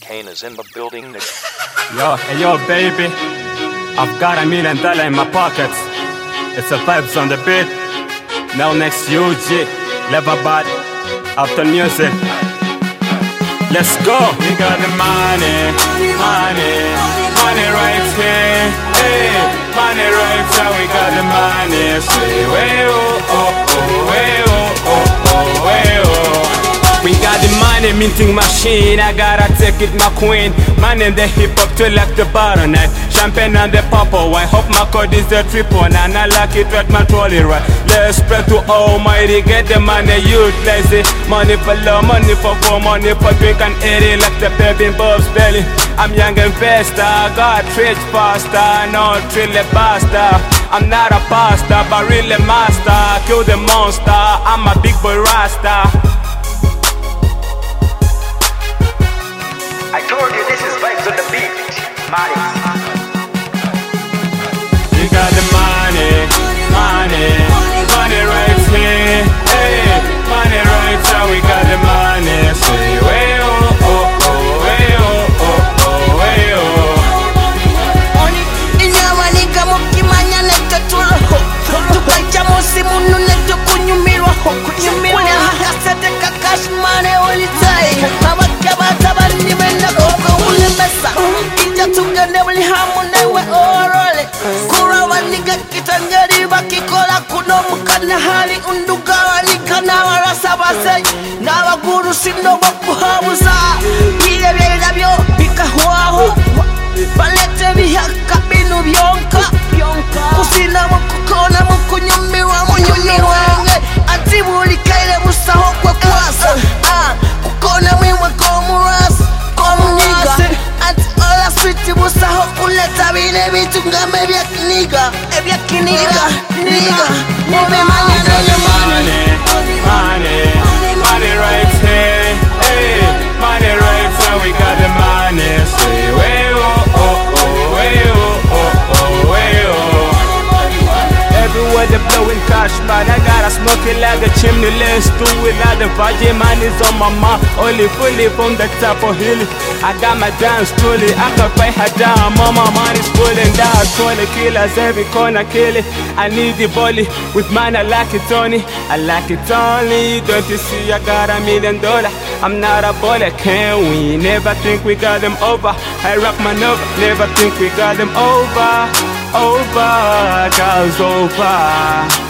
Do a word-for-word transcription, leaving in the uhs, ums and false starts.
Kane is in the building. Yo, hey yo, baby. I've got a million dollar in my pockets. It's a vibes on the beat. Now next U G, Leverbad, Upton Music. Let's go. We got the money, money, money right here. Hey, money right here. We got the money. Say, way oh oh oh, way oh oh oh, way oh. We got the money minting machine, I gotta take it my queen. Man in the hip hop to like the bottle night. Champagne and the purple, I hope my code is the triple. And I like it right, my trolley right. Let's spread to almighty, get the money, utilize it. Money for love, money for four, money for drink and eat it. Like the baby in Bob's belly. I'm young investor, got rich faster, no really basta. I'm not a pasta, but really master. Kill the monster, I'm a big boy rasta. I told you this is vibes on the beat, Maris. You got the money, money, money right here. Hey, money right here. We got the money. Say way oh oh oh, way oh oh oh, way oh. Oni inyawanika mukimanya netatula ho. Tukaja musi munu neto kunyumirwa ho. Kunyumirwa hakasete kakash money only time. Abakabata bandi benda koko ule mesa. Ija tungane wali hamu newe orole. Kura wanika kitangari bakikola kuno mukana hali unduga wanika na warasa basay. Na waguru sino bakuhamuza. Bile bile byo bikahuahu. Balete bihaka binu byonka. Kusina mukukona mukunyumiwa munyumiwa. Atibuli kaile musaho kwa kwasa. Kukona mwiwa komurasa. Komurasa. Ati ola switi musaho kuleta bine bitungame ebya kiniga. Ebya kiniga. Niga. Nebe manya nebe money, money, money right here. Hey, money right here. We got the money. Say way oh oh oh, way oh oh oh, way oh. Everywhere they blowing cash, man. I gotta smoke it like a chimney. Let's do it like the Virgin man is on my mouth. Only fully from the top of hill. I got my dance truly. I can pay her down. Mama money's pulling down. twenty killers every corner kill it. I need the volley with mine. I like it Tony. I like it only. Don't you see? I got a million dollar. I'm not a baller, can we? Never think we got them over. I rock my nova. Never think we got them over. Over, girls over.